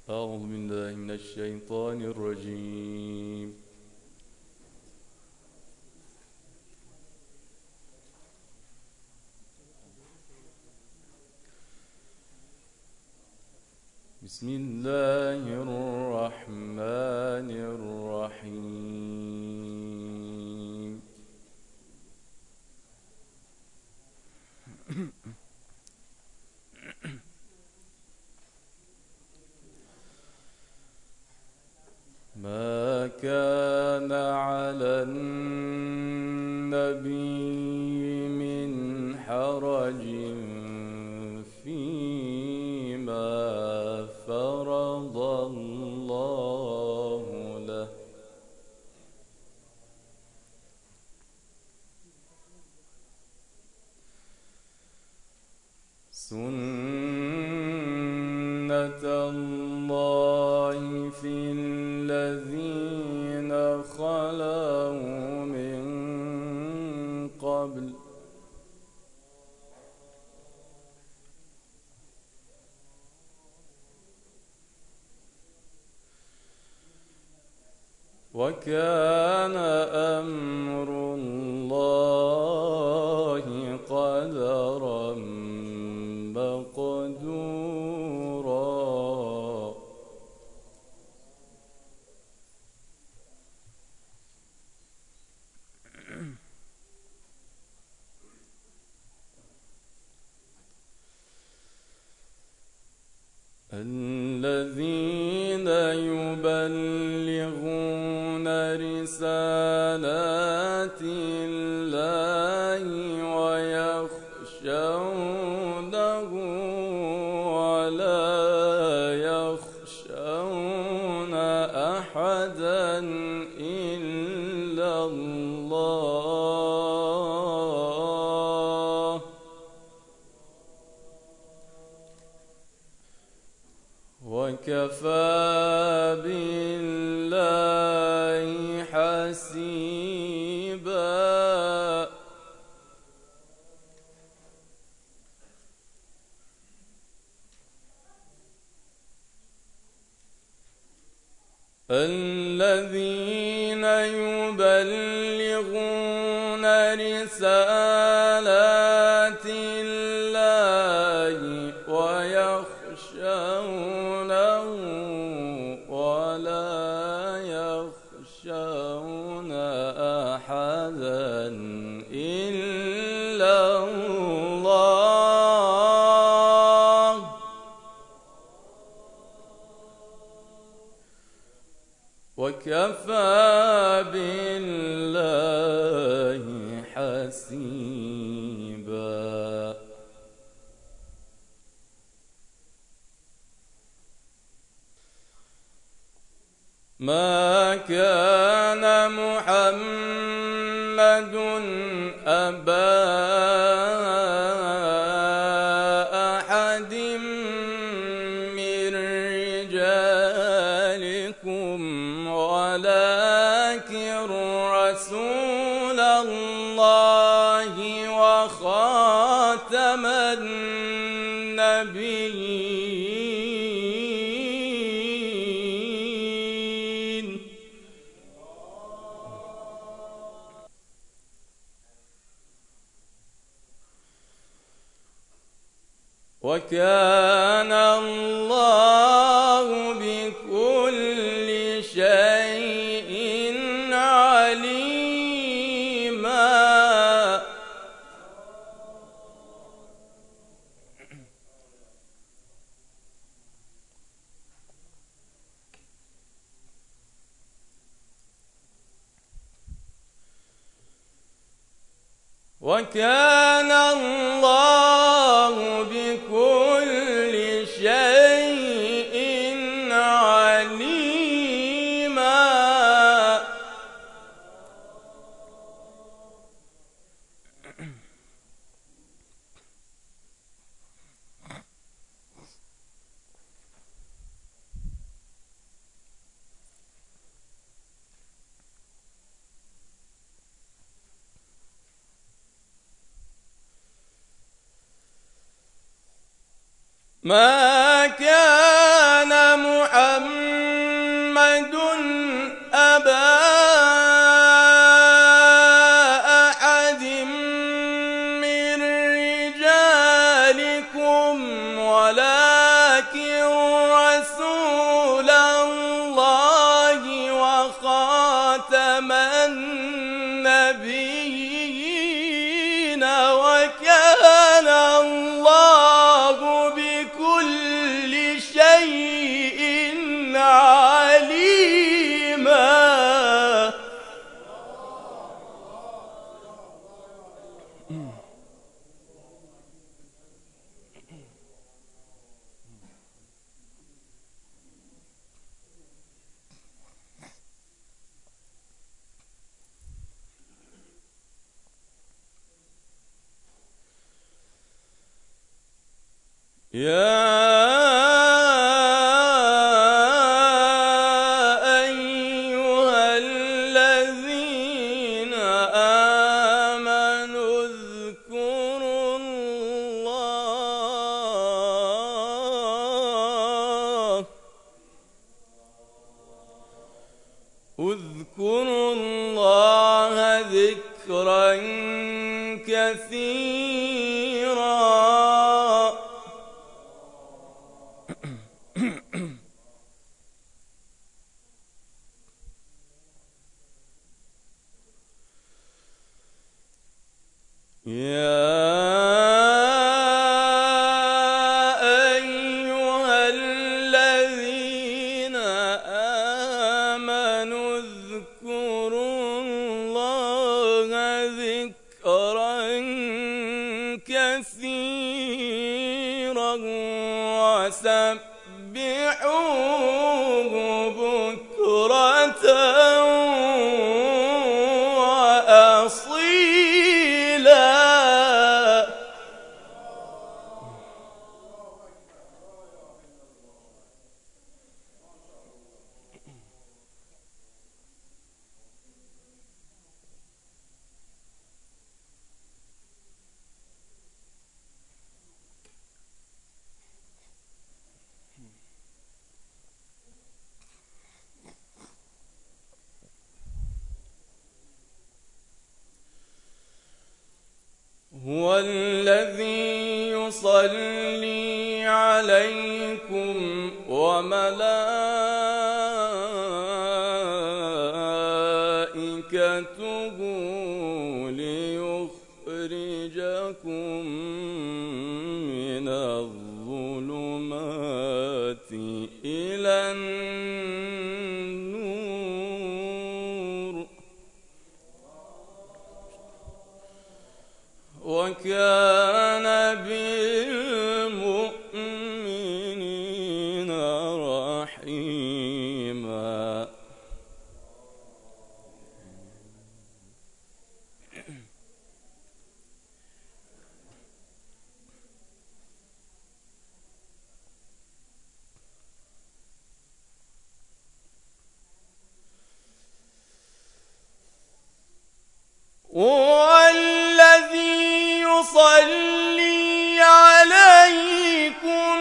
أعوذ بالله من الشيطان الرجيم. بسم الله الرحمن الرحيم. ما كان على النبي من حرج فيما فرض الله له، سنة الله في الذين خلوا من قبل، وكان أمر الله قدرا مقدورا. الذين يبلغون رسالات الله ويخشونه ولا يخشون أحدا إلا الله، وكفى بالله حسيبا. الذين يبلغون رسالات الله ويخشونه ولا يخشون أحدا إلا الله، وكفى بالله حسيبا. ما كان محمد أبا أحد من رجالكم ولكن رسول الله وخاتم النبيين، وكان الله بكل شيء عليما. وكان الله بكل شيء عليما. ما كان محمد محمد أبا أحد من رجالكم ولكن رسول الله وخاتم النبيين وكان الله بكل شيء عليما. يا أيها الذين آمنوا اذكروا الله ذكرا كثيرا. يا أيها الذين آمنوا اذكروا الله ذكرا كثيرا وسبحوه بكرة وأصيلا. هو الذي يصلي عليكم وملائكته ليخرجكم من الظلمات إلى النور وكان بالمؤمنين رحيما. والذي يصلي عليكم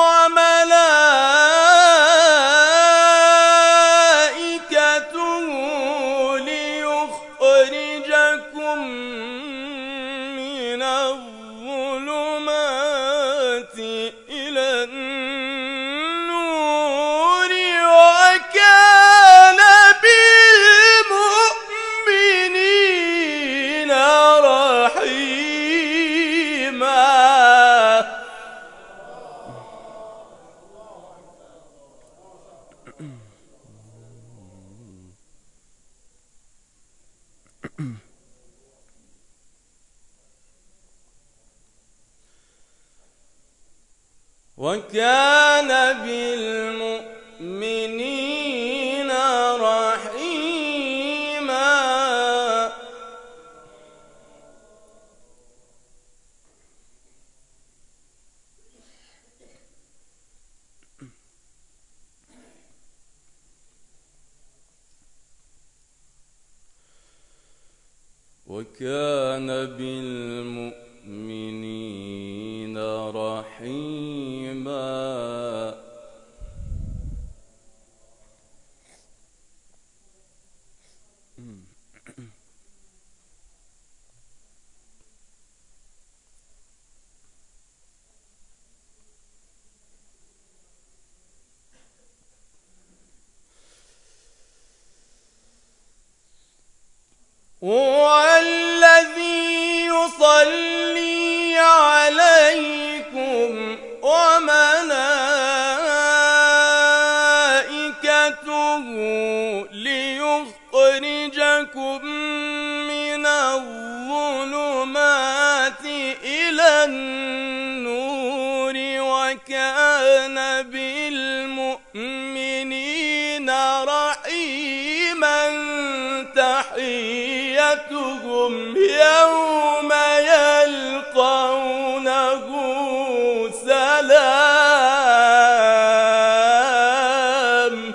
وملائكته ليخرجكم من الظلمات إلى النور وكان بالمؤمنين رحيما. وكان بالمؤمنين رحيما. وكان بالمؤمنين رحيما. هو الذي يصلي عليكم وملائكته ليخرجكم من الظلمات إلى النور، وكان بالمؤمنين رحيما. تحيتهم يوم يلقونه سلام.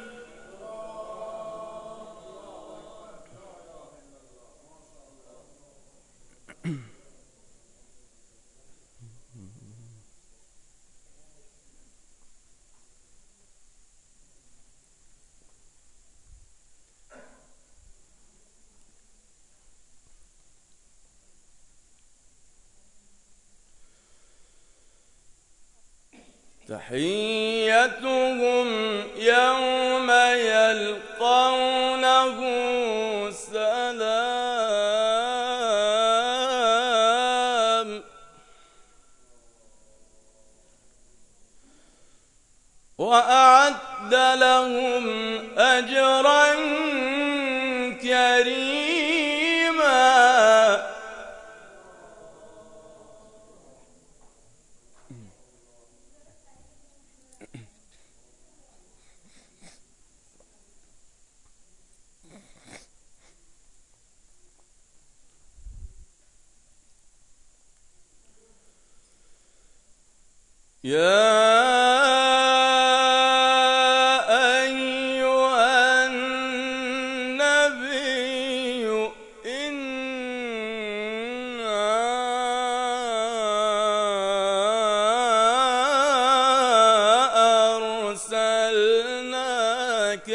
تحيتهم يوم يلقونه سلام. وأعد لهم أجرا كريما. يا أيها النبي إنا أرسلناك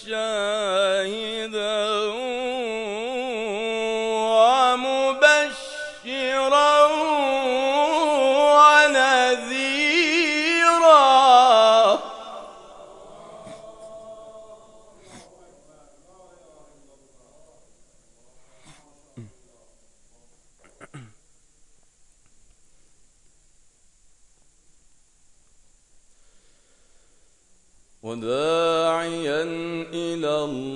شاهدا ومبشرا ونذيرا. وداعيا إلى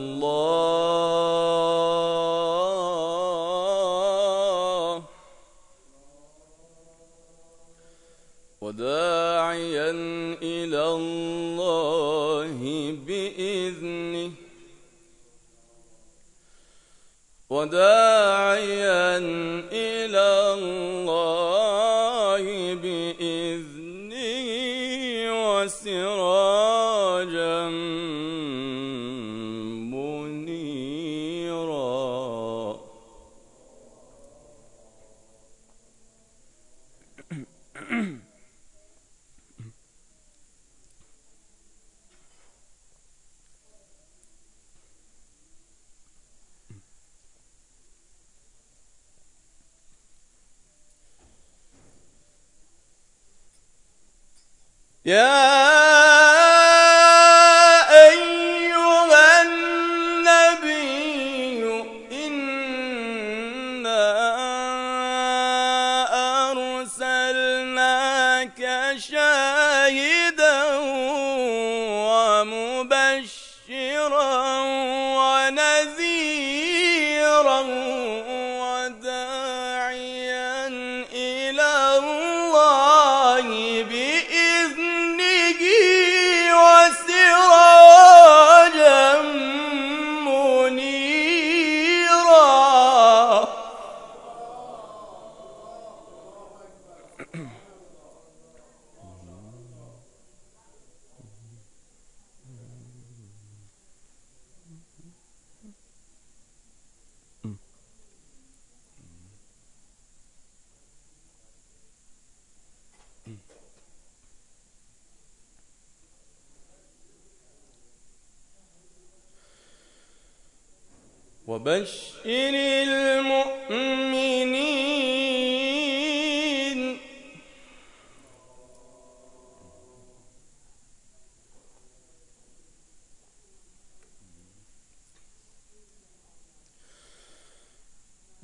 الله، وداعيا إلى الله بإذنه، وداعيا إلى الله بإذنه وسراجا منيرا. يا أيها النبي إنا أرسلناك شاهدا ومبشرا ونذيرا وداعيا إلى الله بإذنه وسراجا منيرا. وبشر المؤمنين.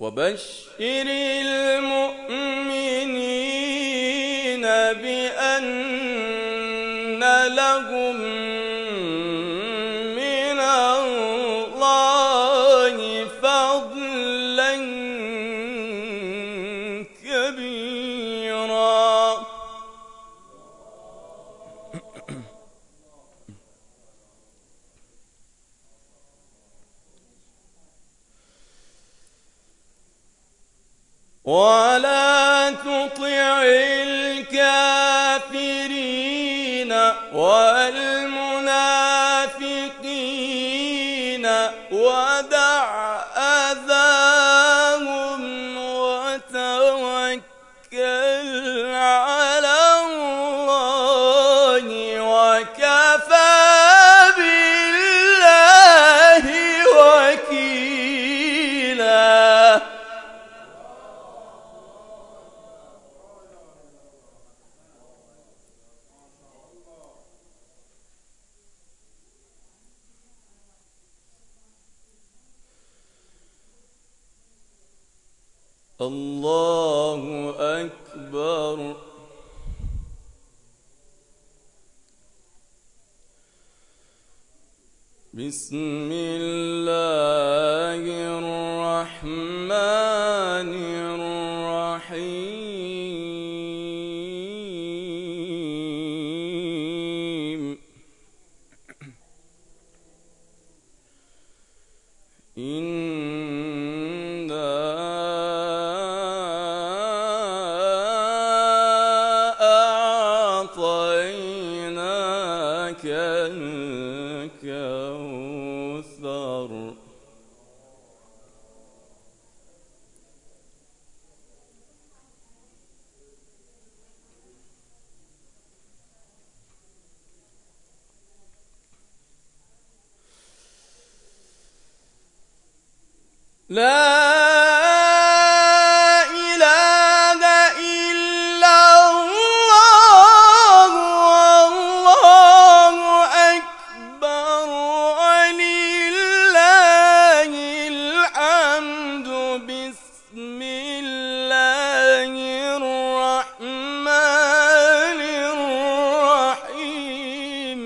وبشر المؤمنين بأن لهم من الله فضلا كبيرا. ولا تطع الكافرين والمنافقين ودع أذاهم وتوكل على الله وكفى بالله وكيلا. الله أكبر. بسم الله الرحمن الرحيم. أعطيناك الكوثر. لا إله إلا الله والله أكبر ولله الحمد. بسم الله الرحمن الرحيم.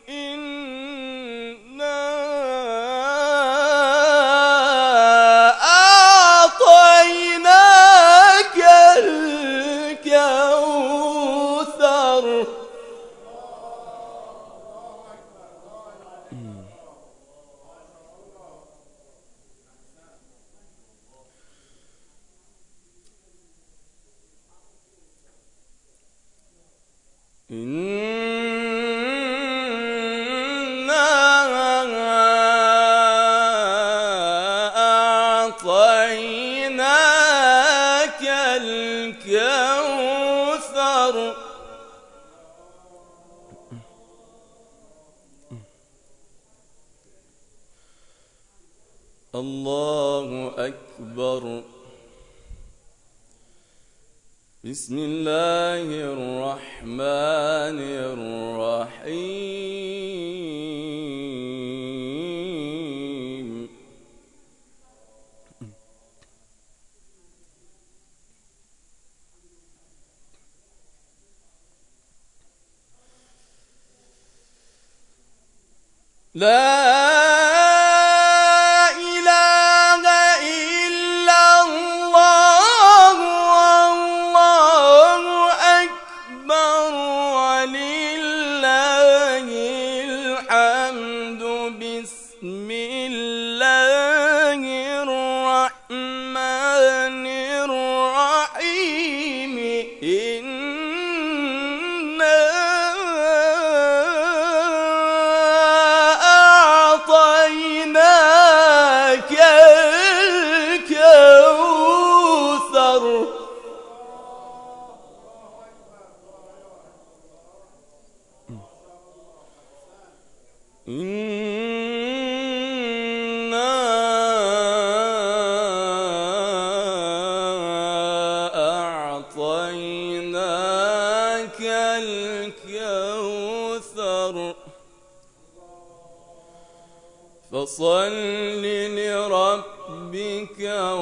أعطيناك الكوثر. إنا أعطيناك الكوثر. الله أكبر. بسم الله الرحمن الرحيم. لا بسم الله الرحمن الرحيم. إنا أعطيناك الكوثر. أعطيناك الكوثر فصل لربك لربك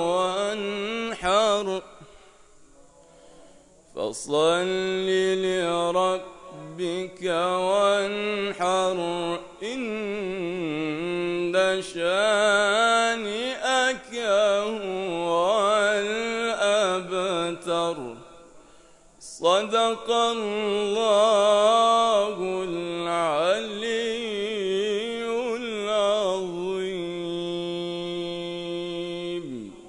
وانحر فصل لربك وانحر إن شانئك هو الأبتر صدق الله العلي